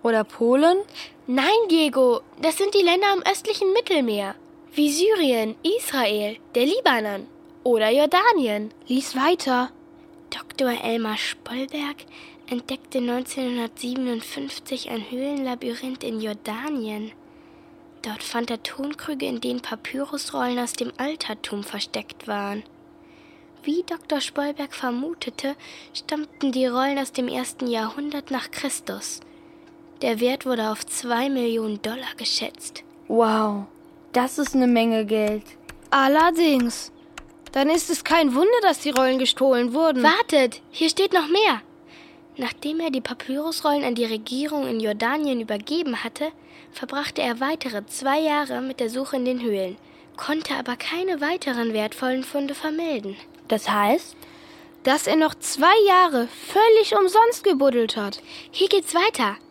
Oder Polen? Nein, Diego, das sind die Länder am östlichen Mittelmeer. Wie Syrien, Israel, der Libanon oder Jordanien. Lies weiter. Dr. Elmar Spollberg entdeckte 1957 ein Höhlenlabyrinth in Jordanien. Dort fand er Tonkrüge, in denen Papyrusrollen aus dem Altertum versteckt waren. Wie Dr. Spollberg vermutete, stammten die Rollen aus dem 1. Jahrhundert nach Christus. Der Wert wurde auf $2 Millionen geschätzt. Wow, das ist eine Menge Geld. Allerdings. Dann ist es kein Wunder, dass die Rollen gestohlen wurden. Wartet, hier steht noch mehr. Nachdem er die Papyrusrollen an die Regierung in Jordanien übergeben hatte, verbrachte er weitere 2 Jahre mit der Suche in den Höhlen, konnte aber keine weiteren wertvollen Funde vermelden. Das heißt, dass er noch 2 Jahre völlig umsonst gebuddelt hat. Hier geht's weiter.